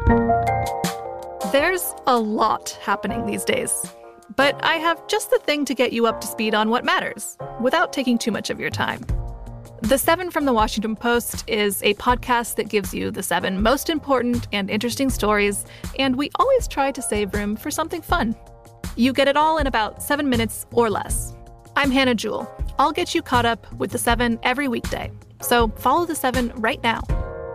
There's a lot happening these days, but I have just the thing to get you up to speed on what matters, without taking too much of your time. The 7 from the Washington Post is a podcast that gives you the 7 most important and interesting stories, and we always try to save room for something fun. You get it all in about 7 minutes or less. I'm Hannah Jewell. I'll get you caught up with the 7 every weekday. So follow the 7 right now.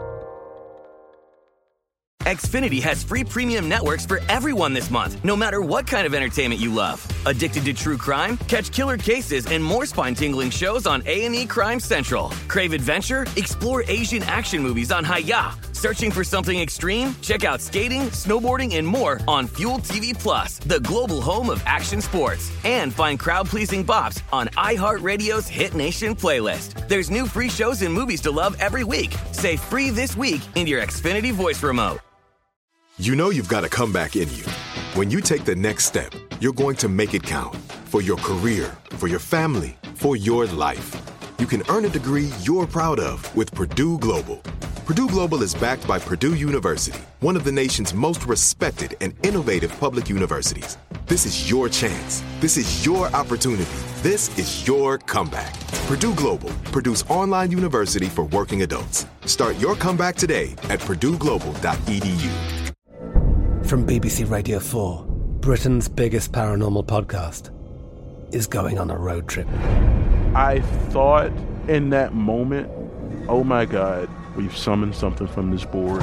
Xfinity has free premium networks for everyone this month, no matter what kind of entertainment you love. Addicted to true crime? Catch killer cases and more spine-tingling shows on A&E Crime Central. Crave adventure? Explore Asian action movies on Hi-YAH. Searching for something extreme? Check out skating, snowboarding, and more on Fuel TV Plus, the global home of action sports. And find crowd-pleasing bops on iHeartRadio's Hit Nation playlist. There's new free shows and movies to love every week. Say free this week in your Xfinity voice remote. You know you've got a comeback in you. When you take the next step, you're going to make it count. For your career, for your family, for your life. You can earn a degree you're proud of with Purdue Global. Purdue Global is backed by Purdue University, one of the nation's most respected and innovative public universities. This is your chance. This is your opportunity. This is your comeback. Purdue Global, Purdue's online university for working adults. Start your comeback today at purdueglobal.edu. From BBC Radio 4, Britain's biggest paranormal podcast is going on a road trip. I thought in that moment, oh my God, we've summoned something from this board.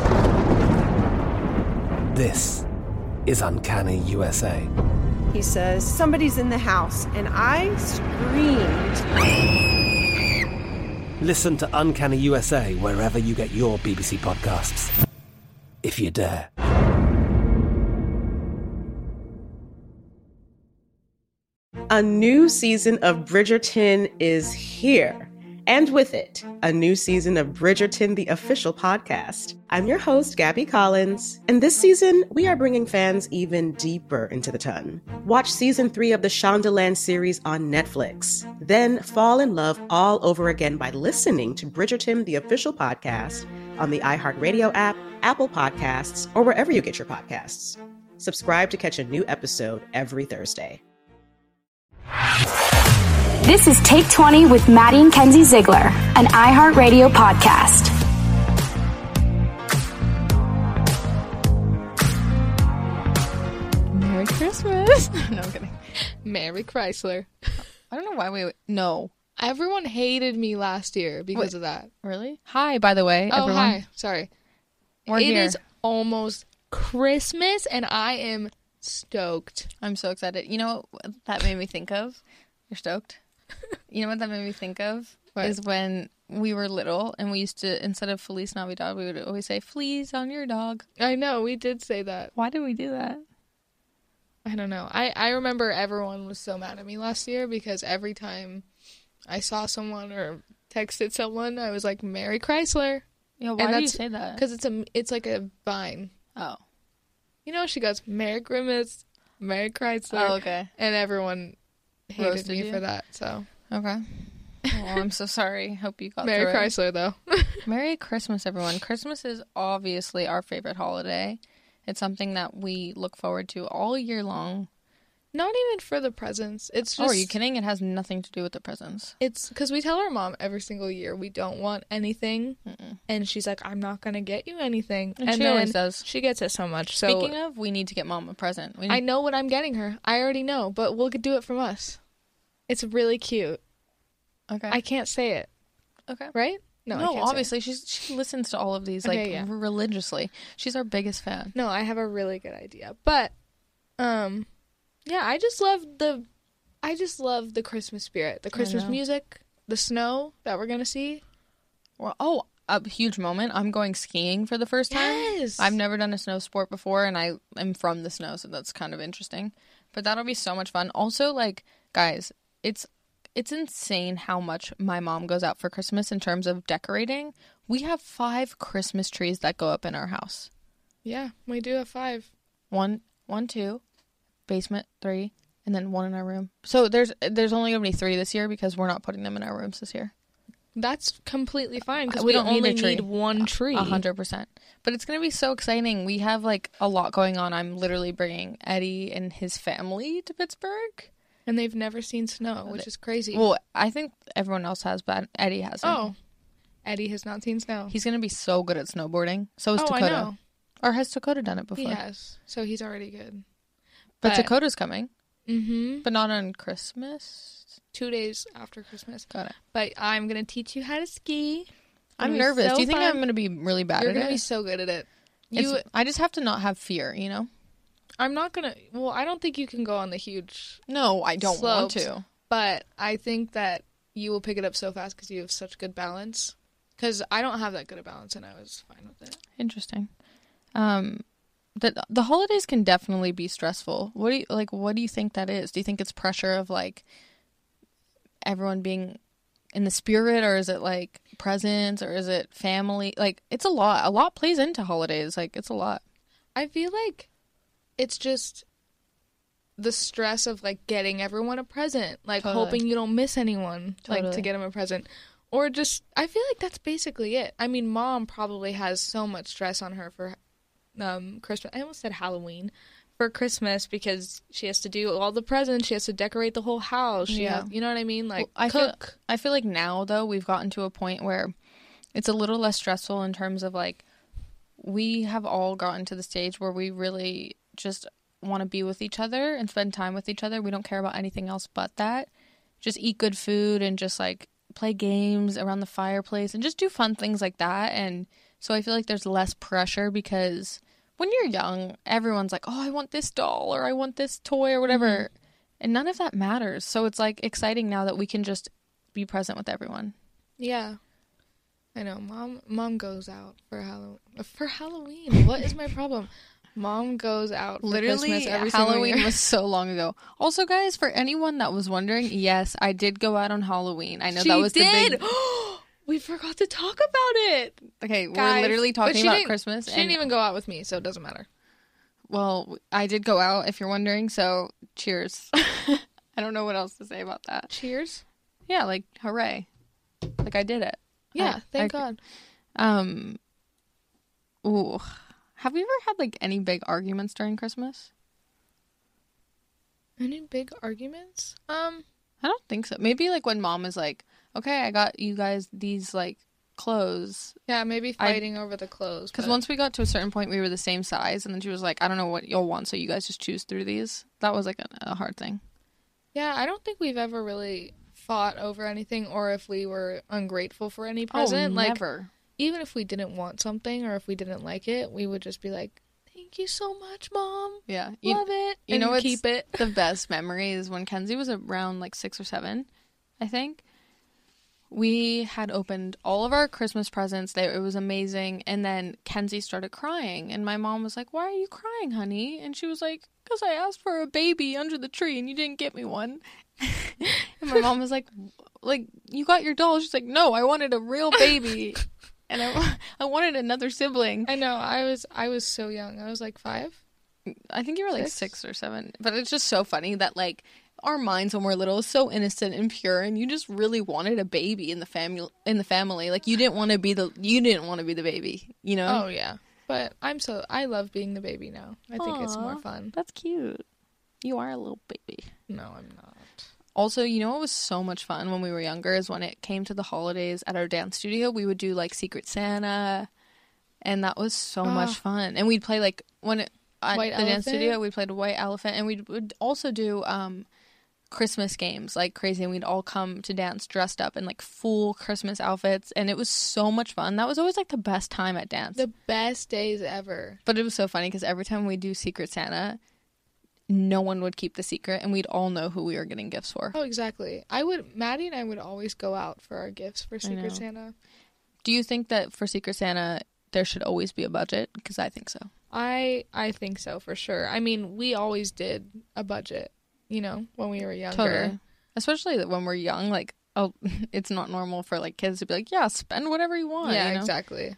This is Uncanny USA. He says, somebody's in the house, and I screamed. Listen to Uncanny USA wherever you get your BBC podcasts, if you dare. A new season of Bridgerton is here. And with it, a new season of Bridgerton, the official podcast. I'm your host, Gabby Collins, and this season, we are bringing fans even deeper into the ton. Watch season 3 of the Shondaland series on Netflix. Then fall in love all over again by listening to Bridgerton, the official podcast, on the iHeartRadio app, Apple Podcasts, or wherever you get your podcasts. Subscribe to catch a new episode every Thursday. This is Take 20 with Maddie and Kenzie Ziegler, an iHeartRadio podcast. Merry Christmas. No, I'm kidding. Merry Chrysler. I don't know why no. Everyone hated me last year because of that. Really? Hi, by the way, Oh, everyone. hi. Sorry. We're It here. is almost Christmas, and I am stoked. I'm so excited. You know what that made me think of? You're stoked? You know what that made me think of? What? Is when we were little and we used to, instead of Feliz Navidad, we would always say, fleas on your dog. I know, we did say that. Why did we do that? I don't know. I remember everyone was so mad at me last year because every time I saw someone or texted someone, I was like, Merry Chrysler. Yeah, why do you say that? Because it's like a vine. Oh. You know, she goes, Merry Grimace, Merry Chrysler. Oh, okay. And everyone hated Roasted me you? for that, so. Okay. Well, I'm so sorry. Hope you got Merry through it. Chrysler, though. Merry Christmas, everyone. Christmas is obviously our favorite holiday. It's something that we look forward to all year long. Not even for the presents. It's just. Oh, are you kidding? It has nothing to do with the presents. It's because we tell our mom every single year we don't want anything, and she's like, "I'm not gonna get you anything," And she always does. She gets us so much. So Speaking of, we need to get Mom a present. I know what I'm getting her. I already know, but we'll do it from us. It's really cute. Okay. I can't say it. Okay. Right? No, I can't say it. obviously she listens to all of these Okay, yeah. religiously. She's our biggest fan. No, I have a really good idea. But yeah, I just love the Christmas spirit. The Christmas music, the snow that we're going to see. Well, a huge moment. I'm going skiing for the first time. Yes. I've never done a snow sport before, and I am from the snow, so that's kind of interesting. But that'll be so much fun. Also, like, guys, it's insane how much my mom goes out for Christmas in terms of decorating. We have 5 Christmas trees that go up in our house. Yeah, we do have 5. 1, 2, basement 3, and then 1 in our room. So there's only going to be 3 this year because we're not putting them in our rooms this year. That's completely fine because We we don't need a only tree. need one tree. 100%. But it's going to be so exciting. We have like a lot going on. I'm literally bringing Eddie and his family to Pittsburgh. And they've never seen snow, which is crazy. Well, I think everyone else has, but Eddie hasn't. Oh, Eddie has not seen snow. He's going to be so good at snowboarding. So is Dakota. I know. Or has Dakota done it before? He has. So he's already good. But Dakota's coming. Mm-hmm. But not on Christmas. 2 days after Christmas. Got it. But I'm going to teach you how to ski. I'm nervous. So Do you think fun. I'm going to be really bad You're at going to be it? so good at it. I just have to not have fear, you know? I'm not going to... Well, I don't think you can go on the huge No, I don't want slopes, to. But I think that you will pick it up so fast because you have such good balance. Because I don't have that good a balance, and I was fine with it. Interesting. The holidays can definitely be stressful. What do you think that is? Do you think it's pressure of like everyone being in the spirit, or is it like presents, or is it family? Like it's a lot. A lot plays into holidays. Like it's a lot. I feel like it's just the stress of like getting everyone a present, like Totally. hoping you don't miss anyone, like Totally. to get them a present. Or just, I feel like that's basically it. I mean, Mom probably has so much stress on her for Christmas. I almost said Halloween. For Christmas, because she has to do all the presents. She has to decorate the whole house. You know what I mean? Like, cook. I feel like now, though, we've gotten to a point where it's a little less stressful in terms of, like, we have all gotten to the stage where we really just want to be with each other and spend time with each other. We don't care about anything else but that. Just eat good food and just, like, play games around the fireplace and just do fun things like that. And so I feel like there's less pressure because when you're young, everyone's like, oh, I want this doll or I want this toy or whatever. Mm-hmm. And none of that matters. So it's like exciting now that we can just be present with everyone. Yeah. I know. Mom goes out for Halloween. What is my problem? Mom goes out for Literally, Christmas every Halloween single year. was so long ago. Also, guys, for anyone that was wondering, yes, I did go out on Halloween. I know that was the big... We forgot to talk about it. Okay, Guys, we're literally talking about Christmas. She didn't even go out with me, so it doesn't matter. Well, I did go out, if you're wondering, so cheers. I don't know what else to say about that. Cheers? Yeah, like, hooray. Like, I did it. Yeah, thank God. Ooh. Have we ever had, like, any big arguments during Christmas? Any big arguments? I don't think so. Maybe, like, when Mom is like, okay, I got you guys these, like, clothes. Yeah, maybe fighting over the clothes. Because once we got to a certain point, we were the same size, and then she was like, I don't know what you'll want, so you guys just choose through these. That was, like, a hard thing. Yeah, I don't think we've ever really fought over anything, or if we were ungrateful for any present. Oh, never. Like, even if we didn't want something, or if we didn't like it, we would just be like, thank you so much, Mom. Yeah. Love it. You know what's keep it. The best memory is when Kenzie was around, like, 6 or 7, I think. We had opened all of our Christmas presents. It was amazing. And then Kenzie started crying. And my mom was like, why are you crying, honey? And she was like, because I asked for a baby under the tree and you didn't get me one. And my mom was like, you got your doll? She's like, no, I wanted a real baby. And I wanted another sibling. I know. I was so young. I was like 5. I think you were like 6 or 7. But it's just so funny that, like, our minds when we're little is so innocent and pure, and you just really wanted a baby in the family. Like, you didn't want to be the baby, you know? Oh yeah. But I love being the baby now. I think it's more fun. That's cute. You are a little baby. No, I'm not. Also, you know what was so much fun when we were younger is when it came to the holidays at our dance studio, we would do, like, Secret Santa, and that was so much fun. And we'd play, like, at the dance studio, we played White Elephant, and we would also do Christmas games like crazy, and we'd all come to dance dressed up in, like, full Christmas outfits, and it was so much fun. That was always, like, the best time at dance. The best days ever. But it was so funny because every time we do Secret Santa, no one would keep the secret, and we'd all know who we were getting gifts for. Oh, exactly. Maddie and I would always go out for our gifts for Secret Santa. Do you think that for Secret Santa there should always be a budget? Because I think so. I think so, for sure. I mean, we always did a budget, you know, when we were younger. Totally. Especially when we're young, like, it's not normal for, like, kids to be like, yeah, spend whatever you want. Yeah, you know? exactly.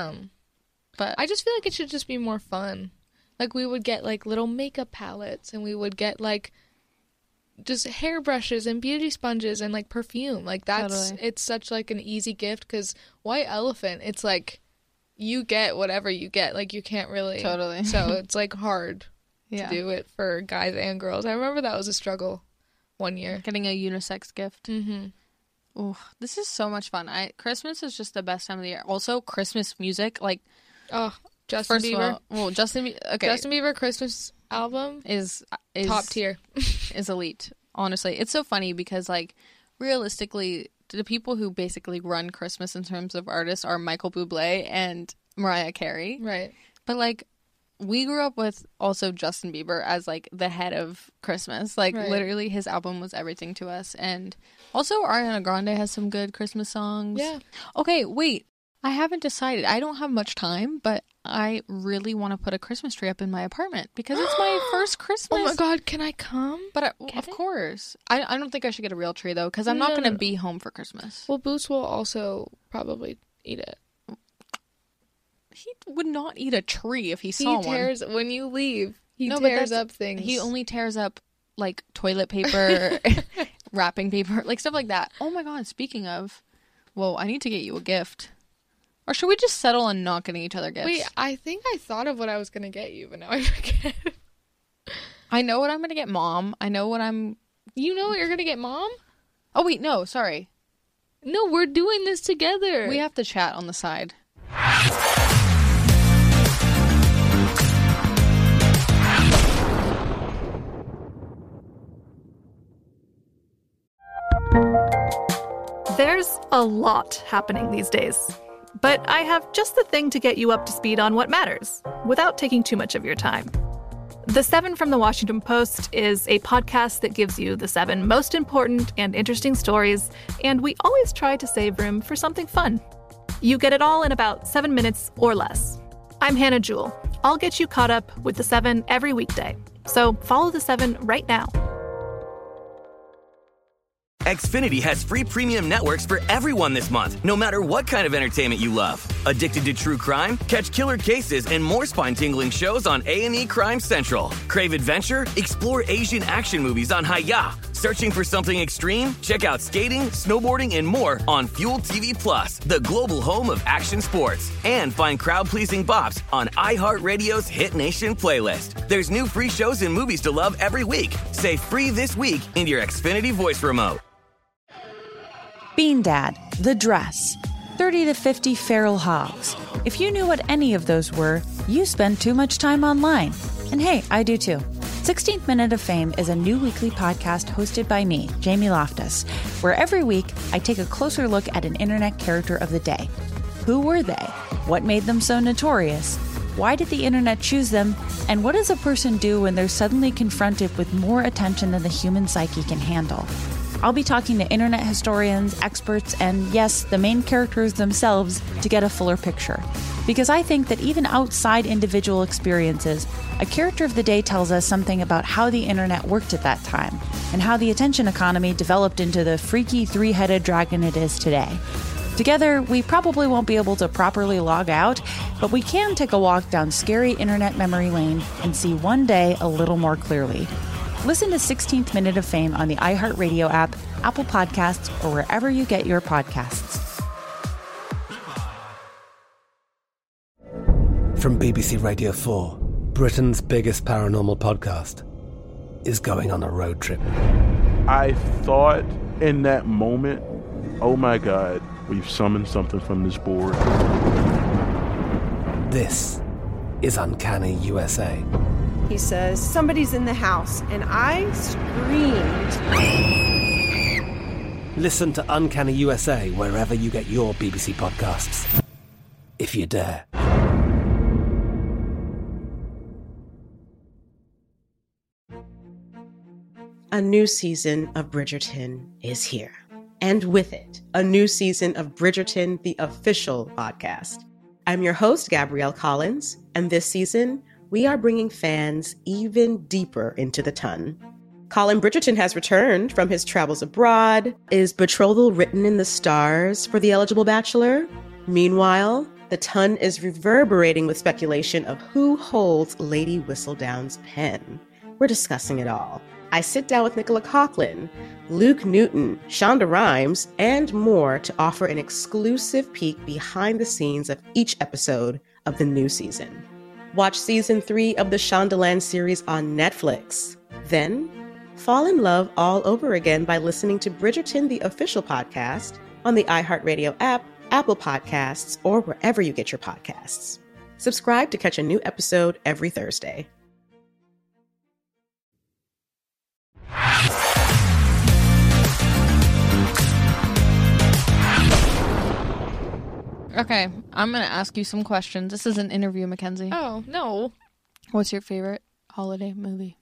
But I just feel like it should just be more fun. Like, we would get, like, little makeup palettes, and we would get, like, just hairbrushes and beauty sponges and like perfume. Like that's Totally. It's such like an easy gift because White Elephant, it's like you get whatever you get. Like you can't really Totally. So it's like hard Yeah. to do it for guys and girls. I remember that was a struggle one year. Getting a unisex gift. Mm-hmm. Ooh, this is so much fun. Christmas is just the best time of the year. Also, Christmas music, like Oh, Justin first Bieber. of all, well, Justin Bieber Christmas album is top tier. is elite. Honestly, it's so funny because like realistically, the people who basically run Christmas in terms of artists are Michael Bublé and Mariah Carey. Right. But like we grew up with also Justin Bieber as like the head of Christmas. Like Right. literally his album was everything to us. And also Ariana Grande has some good Christmas songs. Yeah. Okay, wait. I haven't decided. I don't have much time, but I really want to put a Christmas tree up in my apartment because it's my first Christmas. Oh my God, can I come? But of course. I don't think I should get a real tree though because I'm not going to be home for Christmas. Well, Boots will also probably eat it. He would not eat a tree if he He saw tears when you leave. He No, but tears that's- up things. He only tears up like toilet paper, wrapping paper, like stuff like that. Oh my God, speaking of, well, I need to get you a gift. Or should we just settle on not getting each other gifts? Wait, I think I thought of what I was gonna get you, but now I forget. I know what I'm going to get Mom. I know what I'm... You know what you're gonna get, Mom? Oh, wait, no, sorry. No, we're doing this together. We have to chat on the side. There's a lot happening these days, but I have just the thing to get you up to speed on what matters without taking too much of your time. The 7 from the Washington Post is a podcast that gives you the 7 most important and interesting stories, and we always try to save room for something fun. You get it all in about 7 minutes or less. I'm Hannah Jewell. I'll get you caught up with the 7 every weekday. So follow the 7 right now. Xfinity has free premium networks for everyone this month, no matter what kind of entertainment you love. Addicted to true crime? Catch killer cases and more spine-tingling shows on A&E Crime Central. Crave adventure? Explore Asian action movies on Hi-YAH. Searching for something extreme? Check out skating, snowboarding, and more on Fuel TV Plus, the global home of action sports. And find crowd-pleasing bops on iHeartRadio's Hit Nation playlist. There's new free shows and movies to love every week. Say free this week in your Xfinity voice remote. Bean Dad, The Dress, 30 to 50 Feral Hogs. If you knew what any of those were, you spend too much time online. And hey, I do too. 16th Minute of Fame is a new weekly podcast hosted by me, Jamie Loftus, where every week I take a closer look at an internet character of the day. Who were they? What made them so notorious? Why did the internet choose them? And what does a person do when they're suddenly confronted with more attention than the human psyche can handle? I'll be talking to internet historians, experts, and yes, the main characters themselves to get a fuller picture. Because I think that even outside individual experiences, a character of the day tells us something about how the internet worked at that time, and how the attention economy developed into the freaky three-headed dragon it is today. Together, we probably won't be able to properly log out, but we can take a walk down scary internet memory lane and see one day a little more clearly. Listen to 16th Minute of Fame on the iHeartRadio app, Apple Podcasts, or wherever you get your podcasts. From BBC Radio 4, Britain's biggest paranormal podcast is going on a road trip. I thought in that moment, oh my God, we've summoned something from this board. This is Uncanny USA. He says, somebody's in the house, and I screamed. Listen to Uncanny USA wherever you get your BBC podcasts, if you dare. A new season of Bridgerton is here. And with it, a new season of Bridgerton, the official podcast. I'm your host, Gabrielle Collins, and this season, we are bringing fans even deeper into the ton. Colin Bridgerton has returned from his travels abroad. Is betrothal written in the stars for the eligible bachelor? Meanwhile, the ton is reverberating with speculation of who holds Lady Whistledown's pen. We're discussing it all. I sit down with Nicola Coughlan, Luke Newton, Shonda Rhimes, and more to offer an exclusive peek behind the scenes of each episode of the new season. Watch season 3 of the Shondaland series on Netflix. Then, fall in love all over again by listening to Bridgerton, the official podcast, on the iHeartRadio app, Apple Podcasts, or wherever you get your podcasts. Subscribe to catch a new episode every Thursday. Okay, I'm going to ask you some questions. This is an interview, Mackenzie. Oh, no. What's your favorite holiday movie?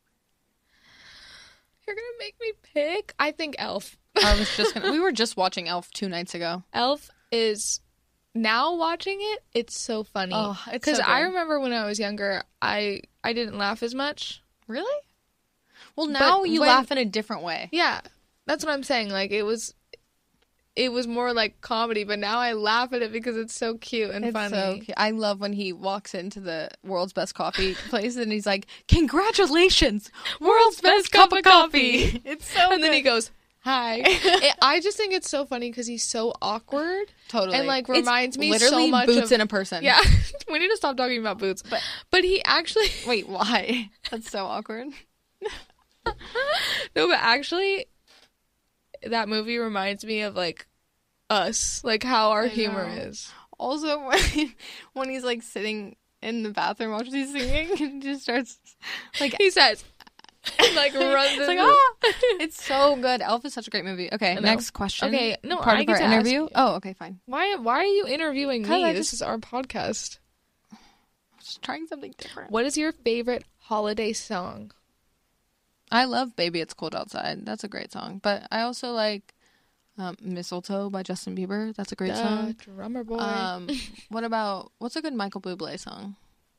You're going to make me pick? I think Elf. We were just watching Elf 2 nights ago. Elf is, now watching it, it's so funny. Oh, it's because so good. I remember when I was younger, I didn't laugh as much. Really? Well, now you laugh in a different way. Yeah, that's what I'm saying. Like, it was more like comedy, but now I laugh at it because it's so cute and funny. So cute. I love when he walks into the world's best coffee place and he's like, "Congratulations, world's best cup of coffee." It's so And then he goes, "Hi." I just think it's so funny because he's so awkward. Totally. And like reminds me so literally much Boots of in a person. Yeah. We need to stop talking about Boots. But he actually Wait, why? That's so awkward. No, but actually that movie reminds me of like us, like how our humor is. Also, when he's like sitting in the bathroom while she's singing, and just starts like he says, and, like runs. It's like it's so good. Elf is such a great movie. Okay, next question. Okay, no, part I of get our to interview. ask you. Oh, okay, fine. Why are you interviewing me? This just- is our podcast. Just trying something different. What is your favorite holiday song? I love "Baby It's Cold Outside." That's a great song, but I also like "Mistletoe" by Justin Bieber. That's a great song. Drummer boy. What's a good Michael Bublé song?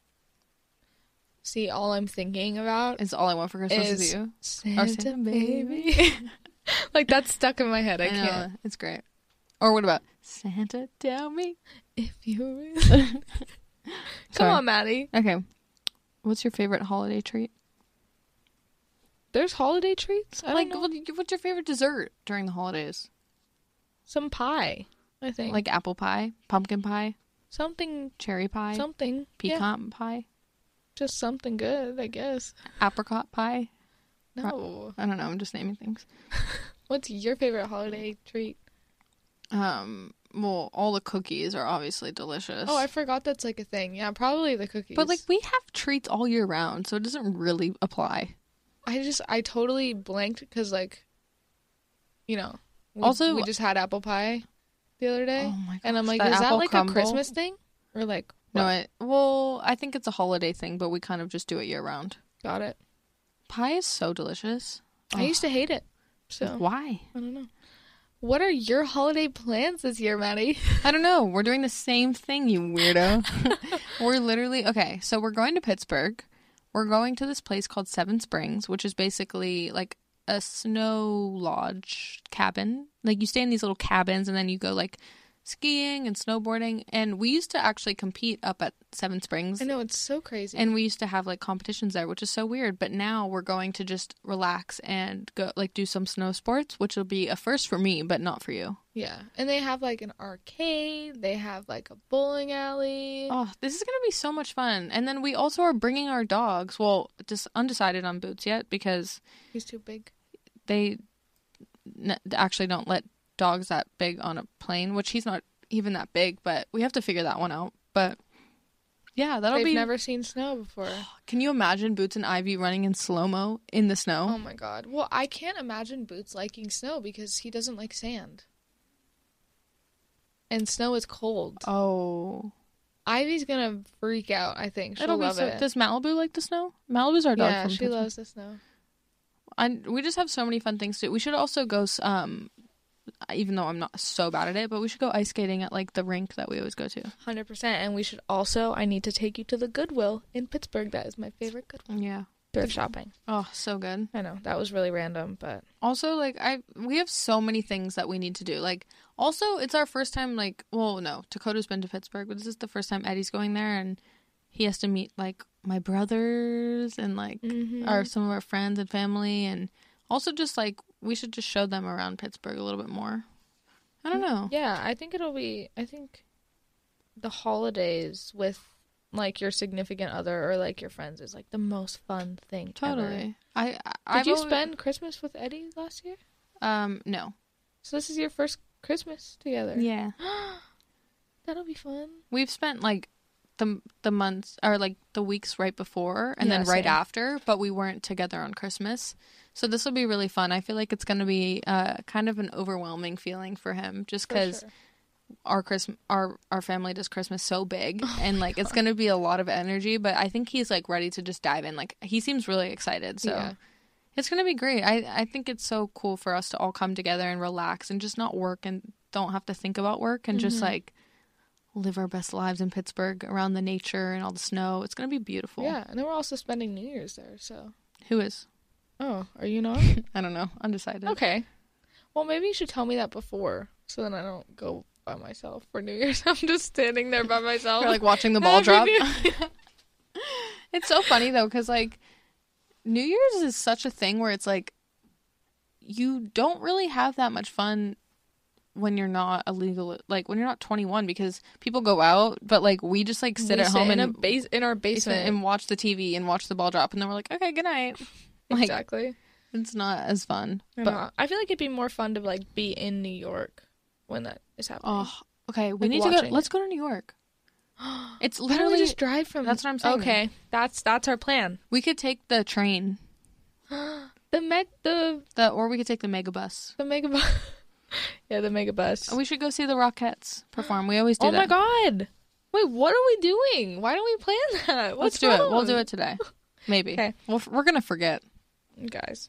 See, all I'm thinking about Is "All I Want for Christmas Is You." Santa baby. Like that's stuck in my head. I can't. It's great. Or what about "Santa Tell Me If You really... Come on, Maddie. Okay. What's your favorite holiday treat? There's holiday treats? I don't know. What's your favorite dessert during the holidays? Some pie, I think. Like apple pie, pumpkin pie, something, cherry pie, something, pecan pie, just something good, I guess. Apricot pie. No, I don't know. I'm just naming things. What's your favorite holiday treat? Well, all the cookies are obviously delicious. Oh, I forgot that's like a thing. Yeah, probably the cookies. But like we have treats all year round, so it doesn't really apply. I totally blanked because like, you know, we just had apple pie the other day. Oh my gosh, and I'm like, that is that apple like crumble? a Christmas thing or like? No, what? I think it's a holiday thing, but we kind of just do it year round. Got it. Pie is so delicious. I used to hate it. So why? I don't know. What are your holiday plans this year, Maddie? I don't know. We're doing the same thing, you weirdo. We're literally so we're going to Pittsburgh. We're going to this place called Seven Springs, which is basically like a snow lodge cabin. Like you stay in these little cabins and then you go like skiing and snowboarding. And we used to actually compete up at Seven Springs. I know, it's so crazy. And we used to have like competitions there, which is so weird. But now we're going to just relax and go like do some snow sports, which will be a first for me, but not for you. Yeah. And they have like an arcade. They have like a bowling alley. Oh, this is going to be so much fun. And then we also are bringing our dogs. Well, just undecided on Boots yet because he's too big. They actually don't let dogs that big on a plane, which he's not even that big, but we have to figure that one out. But yeah, They've never seen snow before. Can you imagine Boots and Ivy running in slow-mo in the snow? Oh my god. Well, I can't imagine Boots liking snow because he doesn't like sand. And snow is cold. Oh. Ivy's gonna freak out, I think. She'll love it. Does Malibu like the snow? Malibu's our dog. Yeah, from she Pittsburgh. loves the snow. We just have so many fun things to do. We should also go, even though I'm not so bad at it, but we should go ice skating at like the rink that we always go to. 100%. And we should also, I need to take you to the Goodwill in Pittsburgh. That is my favorite Goodwill. Yeah. Thrift shopping. Oh, so good. I know. That was really random, but. Also, like, we have so many things that we need to do. Like, also, it's our first time, like, well, no, Dakota's been to Pittsburgh, but this is the first time Eddie's going there, and he has to meet, like, my brothers and like some of our friends and family, and also just like we should just show them around Pittsburgh a little bit more. I don't know. Yeah, I think the holidays with like your significant other or like your friends is like the most fun thing Totally. ever. Did you spend Christmas with Eddie last year? No. So this is your first Christmas together? Yeah. That'll be fun. We've spent like the months or like the weeks right before and then right same. after, but we weren't together on Christmas. So this will be really fun. I feel like it's going to be kind of an overwhelming feeling for him just because our family does Christmas so big and like it's going to be a lot of energy, but I think he's like ready to just dive in. Like he seems really excited. So it's going to be great. I think it's so cool for us to all come together and relax and just not work and don't have to think about work and just like live our best lives in Pittsburgh around the nature and all the snow. It's going to be beautiful. Yeah, and then we're also spending New Year's there, so. Who is? Oh, are you not? I don't know. Undecided. Okay. Well, maybe you should tell me that before, so then I don't go by myself for New Year's. I'm just standing there by myself. Or like watching the ball drop. It's so funny though, because like New Year's is such a thing where it's like you don't really have that much fun when you're not illegal, like when you're not 21, because people go out, but like we just like sit at home in our basement and watch the TV and watch the ball drop, and then we're like, okay, good night. Like, exactly. It's not as fun. But I feel like it'd be more fun to like be in New York when that is happening. Oh, okay. We like need to go. Let's go to New York. It's literally Why don't we just drive from. That's what I'm saying. Okay, that's our plan. We could take the train. Or we could take the megabus. The megabus. Yeah, the megabus. We should go see the Rockettes perform. We always do that. Oh my god! Wait, what are we doing? Why don't we plan that? Let's do it. We'll do it today. Maybe. Okay. We're gonna forget. Guys,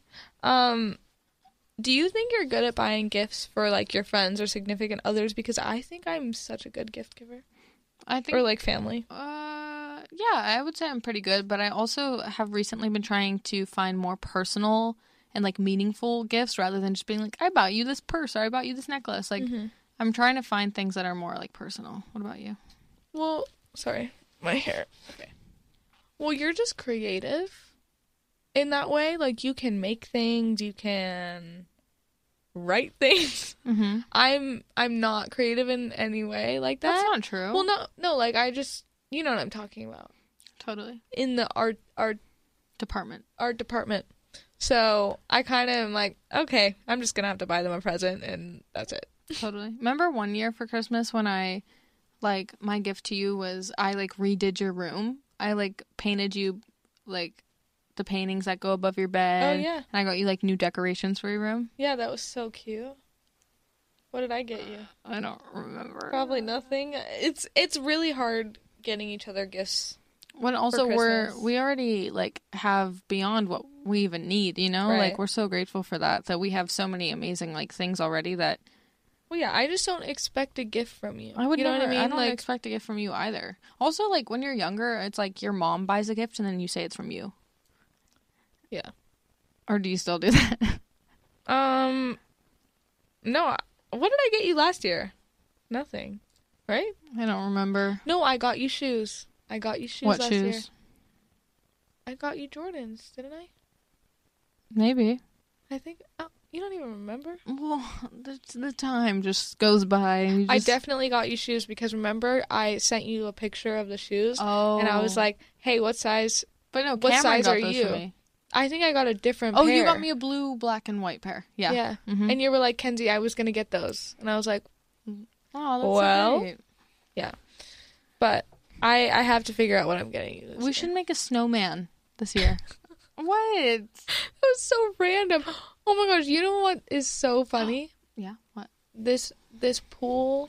do you think you're good at buying gifts for like your friends or significant others? Because I think I'm such a good gift giver. I think, or like family. Yeah, I would say I'm pretty good, but I also have recently been trying to find more personal and like meaningful gifts rather than just being like, I bought you this purse or I bought you this necklace. Like, I'm trying to find things that are more like personal. What about you? Well, sorry, my hair. Okay. Well, you're just creative. In that way, like you can make things, you can write things. I'm not creative in any way like that. That's not true. Well, no, like I just, you know what I'm talking about. Totally. In the art department. So I kind of am like, okay, I'm just gonna have to buy them a present, and that's it. Totally. Remember one year for Christmas when I, like, my gift to you was I like redid your room. I like painted you like the paintings that go above your bed. Oh, yeah. And I got you, like, new decorations for your room. Yeah, that was so cute. What did I get you? I don't remember. Probably nothing. It's really hard getting each other gifts. When also we already, like, have beyond what we even need, you know? Right. Like, we're so grateful for that we have so many amazing, like, things already that... Well, yeah, I just don't expect a gift from you. I would you know never, what I mean? I don't expect a gift from you either. Also, like, when you're younger, it's like your mom buys a gift and then you say it's from you. Yeah. Or do you still do that? No. What did I get you last year? Nothing. Right? I don't remember. No, I got you shoes. What last shoes? year. I got you Jordans, didn't I? Maybe. I think... Oh, you don't even remember? Well, the time just goes by. And I definitely got you shoes because remember I sent you a picture of the shoes? Oh. And I was like, hey, what size... But no, what Cameron size got are those you? for me. I think I got a different pair. Oh, you got me a blue, black, and white pair. Yeah. Yeah. Mm-hmm. And you were like, Kenzie, I was going to get those. And I was like, oh, that's well, great. Yeah. But I have to figure out what I'm getting you this We year. should make a snowman this year. What? That was so random. Oh my gosh, you know what is so funny? Yeah, what? This pool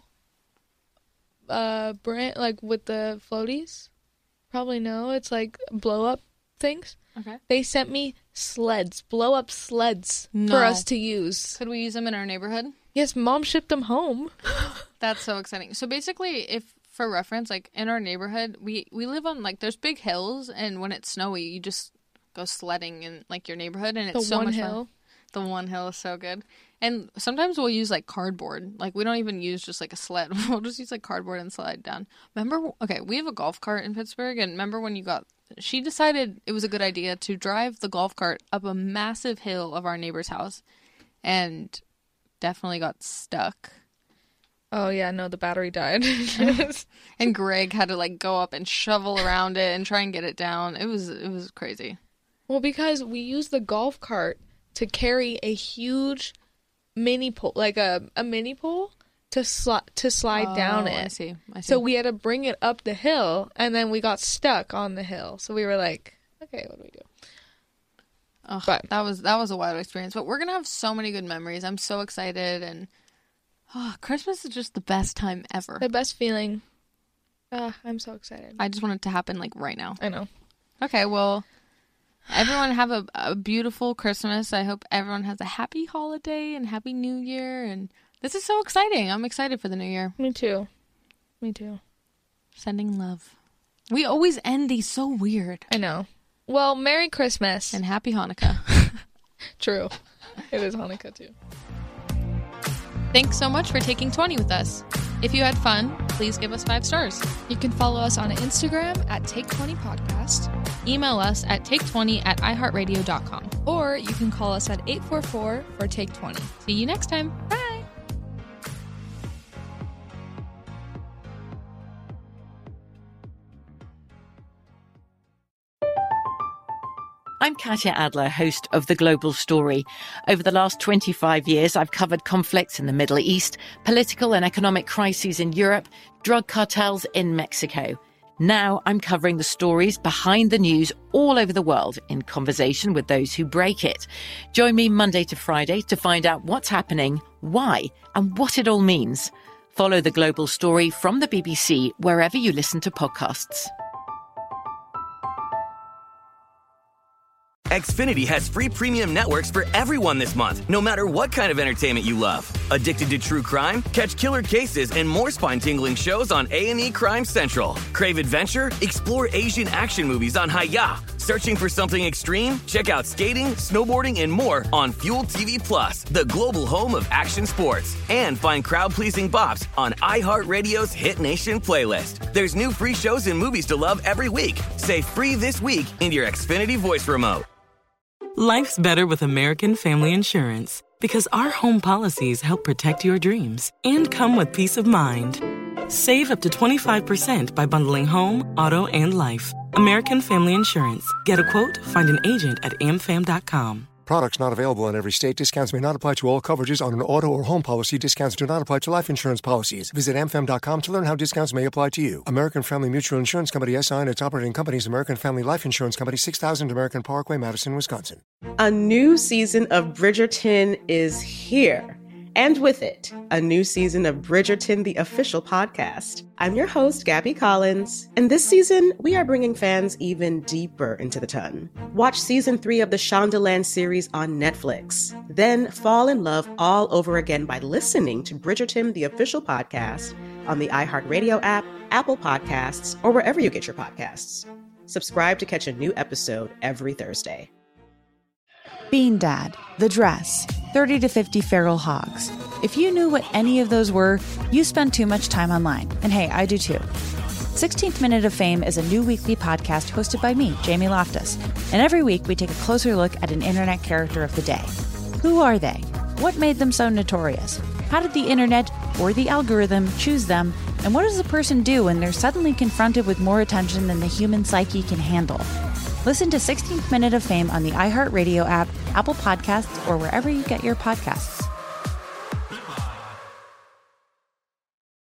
brand, like with the floaties. Probably no. It's like blow up things. Okay. They sent me blow up sleds for us to use. Could we use them in our neighborhood? Yes, Mom shipped them home. That's so exciting. So basically, if for reference, like in our neighborhood, we live on like there's big hills, and when it's snowy, you just go sledding in like your neighborhood, and it's so much fun. The one hill is so good. And sometimes we'll use like cardboard. Like we don't even use just like a sled. We'll just use like cardboard and slide down. Remember, okay, we have a golf cart in Pittsburgh, and remember when she decided it was a good idea to drive the golf cart up a massive hill of our neighbor's house and definitely got stuck. Oh yeah, no, the battery died. And Greg had to like go up and shovel around it and try and get it down. It was crazy. Well, because we used the golf cart to carry a huge mini pole, like a mini pole to slide down it. I see. So we had to bring it up the hill, and then we got stuck on the hill. So we were like, okay, what do we do? But that was a wild experience. But we're gonna have so many good memories. I'm so excited, and Christmas is just the best time ever. The best feeling. I'm so excited. I just want it to happen like right now. I know. Okay, well, everyone have a beautiful Christmas. I hope everyone has a happy holiday and happy New Year. And this is so exciting. I'm excited for the new year. Me too. Sending love. We always end these so weird. I know. Well, Merry Christmas. And Happy Hanukkah. True. It is Hanukkah too. Thanks so much for taking 20 with us. If you had fun, please give us 5 stars. You can follow us on Instagram at Take20Podcast. Email us at take20@iheartradio.com. Or you can call us at 844-4TAKE20. See you next time. Bye. I'm Katya Adler, host of The Global Story. Over the last 25 years, I've covered conflicts in the Middle East, political and economic crises in Europe, drug cartels in Mexico. Now I'm covering the stories behind the news all over the world in conversation with those who break it. Join me Monday to Friday to find out what's happening, why, and what it all means. Follow The Global Story from the BBC wherever you listen to podcasts. Xfinity has free premium networks for everyone this month, no matter what kind of entertainment you love. Addicted to true crime? Catch killer cases and more spine-tingling shows on A&E Crime Central. Crave adventure? Explore Asian action movies on Hi-YAH. Searching for something extreme? Check out skating, snowboarding, and more on Fuel TV Plus, the global home of action sports. And find crowd-pleasing bops on iHeartRadio's Hit Nation playlist. There's new free shows and movies to love every week. Say free this week in your Xfinity voice remote. Life's better with American Family Insurance because our home policies help protect your dreams and come with peace of mind. Save up to 25% by bundling home, auto, and life. American Family Insurance. Get a quote, find an agent at amfam.com. Products not available in every state. Discounts may not apply to all coverages on an auto or home policy. Discounts do not apply to life insurance policies. Visit amfam.com to learn how discounts may apply to you. American Family Mutual Insurance Company, SI, and its operating companies, American Family Life Insurance Company, 6000 American Parkway, Madison, Wisconsin. A new season of Bridgerton is here. And with it, a new season of Bridgerton, the official podcast. I'm your host, Gabby Collins, and this season, we are bringing fans even deeper into the ton. Watch season 3 of the Shondaland series on Netflix. Then fall in love all over again by listening to Bridgerton, the official podcast, on the iHeartRadio app, Apple Podcasts, or wherever you get your podcasts. Subscribe to catch a new episode every Thursday. Bean Dad, The Dress, 30 to 50 Feral Hogs. If you knew what any of those were, you spend too much time online. And hey, I do too. 16th Minute of Fame is a new weekly podcast hosted by me, Jamie Loftus. And every week we take a closer look at an internet character of the day. Who are they? What made them so notorious? How did the internet or the algorithm choose them? And what does a person do when they're suddenly confronted with more attention than the human psyche can handle? Listen to 16th Minute of Fame on the iHeartRadio app, Apple Podcasts, or wherever you get your podcasts.